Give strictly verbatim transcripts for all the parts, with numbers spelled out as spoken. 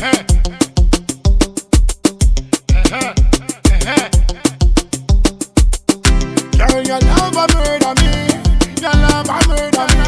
Girl, your love a murder me. Your love a murder me.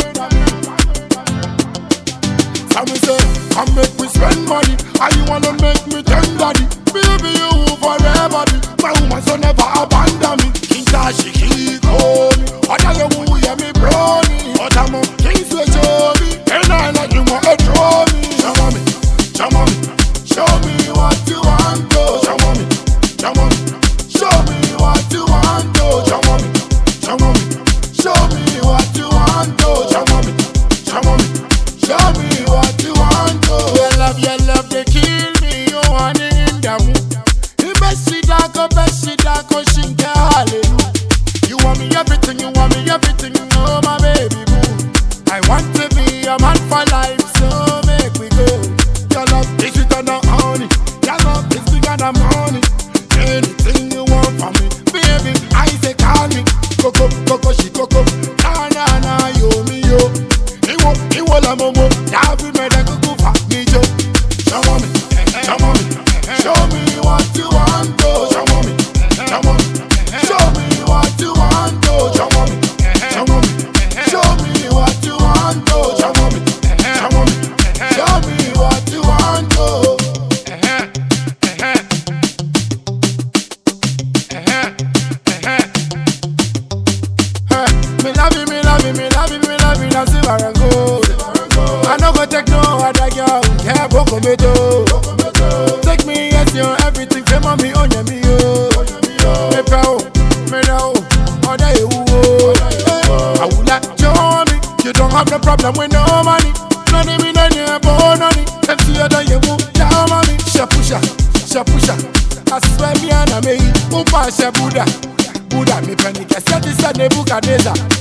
So me say, come make we spend money. And you wanna make me turn daddy. Baby, you forever be. My woman so never abandon me. Kinta she keep on me. Other you who hear me brownie. But I'm a king so show me. And I like you want to draw me. Show me, show me, show me what you want to. Show me, show me, show me what you want to. Show me, show me, show me what you want to. Show me, show me, show me what you want to. Your love, your love, they kill me. You want it in the mood. You best see that, go best see that, go sing hallelujah. You want me everything, you want me everything, oh my baby boo. I want to be a man for life, so make we go. Your love is sweeter than honey. Your love is bigger than money. Anything you want from me, baby, I say call me. Coco, coco, she coco. Na na na, yo me yo. Iwo, iwo la momo. Ya vi me de kuku fa mi jo. Show me, show me, show me what you want to. Show me, show me, show me what you want to. Show me, show me, show me what you want to. Show me, show me, show me what you want to. Me love you, me love you, me love you, me love you, that's silver and gold. I no go take no other girl, yeah, boko me do. Take me as your everything, fame on me, on me, yo. Me proud, me know, all day, oh. I would like to show me, you don't have no problem with no money. No need me, no need a bone on it. If you don't, you won't down on me. Shapusha, shapusha, I swear me and I may, Upa Shabuda. Buddha, me penny, I said this at Nebuchadnezzar.